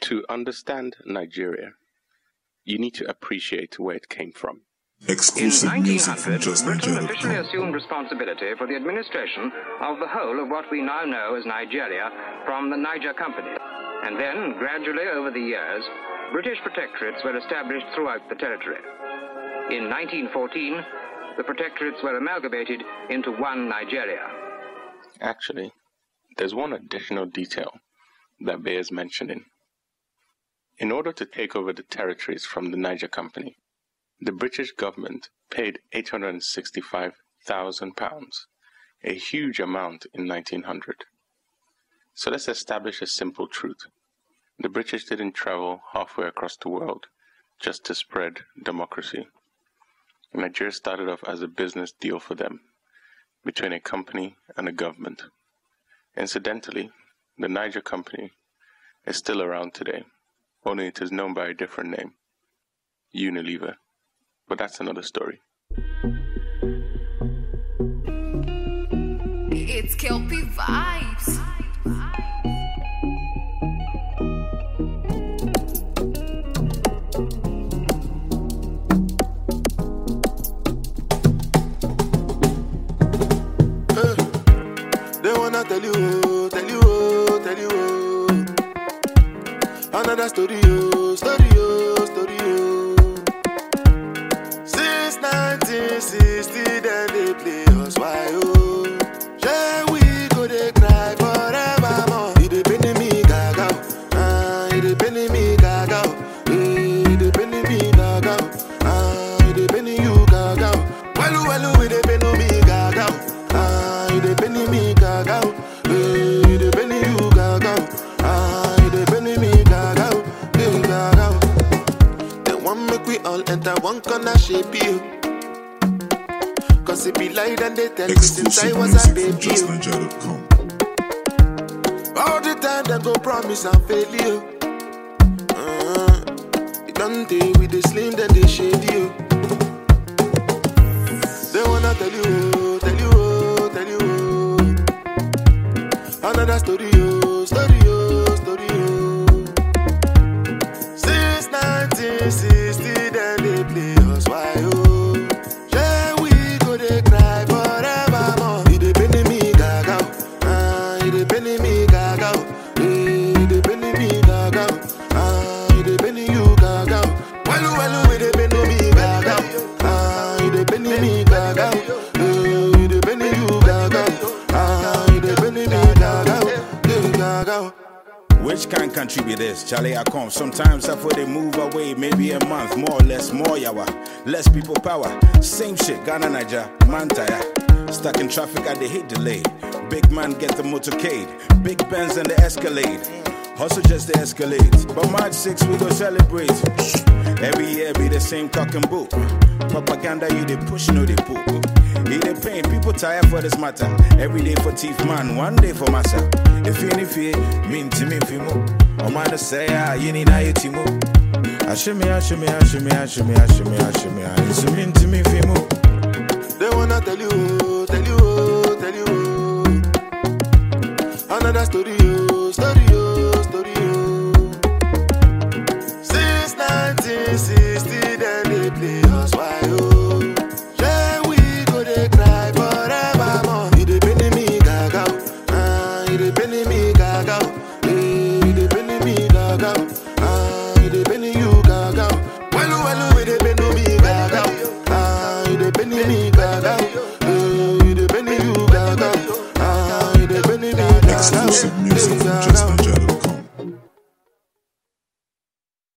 To understand Nigeria, you need to appreciate where it came from. Exclusive music from Britain officially JustNigeria.com. assumed responsibility for the administration of the whole of what we now know as Nigeria from the Niger Company. And then, gradually over the years, British protectorates were established throughout the territory. In 1914, the protectorates were amalgamated into one Nigeria. Actually, there's one additional detail that bears mentioning. In order to take over the territories from the Niger Company, the British government paid £865,000, a huge amount in 1900. So let's establish a simple truth. The British didn't travel halfway across the world just to spread democracy. Nigeria started off as a business deal for them, between a company and a government. Incidentally, the Niger Company is still around today, only it is known by a different name, Unilever. But that's another story. It's Kelpie Vibes. They wanna tell you, another story, story. Since 1960, then they play us why yeah, we go they cry forevermore. It depend me gaga, it depend me gaga, it depend me gaga, it depend you gaga. Well, it depend me gaga, it depend me gaga, it depend you gaga, it depend me gaga, gaga. They want make we all enter one corner shape you. Cause it be light and they tell me since I Exclusive was a music from baby. JustNigeria.com. All the time they go promise and fail you. It don't day with the slim then they shade you. They wanna tell you. Another story. Since 1960 then they play us why yeah, we go they cry forevermore. It depend me gaga, it depend me gaga, it depend me gaga, it depend you gaga. Well, it depend me gaga, it depend me gaga, it depend you gaga, it depend me gaga, gaga. Which kind of country be this? Charlie, I come. Sometimes I they move away, maybe a month, more or less, more yawa. Less people power. Same shit, Ghana, Niger, man tire. Stuck in traffic, I they hate delay. Big man get the motorcade. Big Benz and the Escalade. Hustle just the escalate. But March 6th we go celebrate. Every year be the same cock and bull. Propaganda you they push, no they pull. He they pain, people tired for this matter. Every day for teeth man, one day for massa. If you mean to me fimo. O man say you need na yetimo. Ashimi. It's mean to me fimo. They wanna tell you. Another story. Since 1960, then they play us why yeah, we go they cry forevermore. It depend me gaga, it depend me gaga, it depend me gaga, it depend you gaga. Well, it depend me gaga, it depend me gaga, it depend you gaga, it depend me gaga. Exclusive music from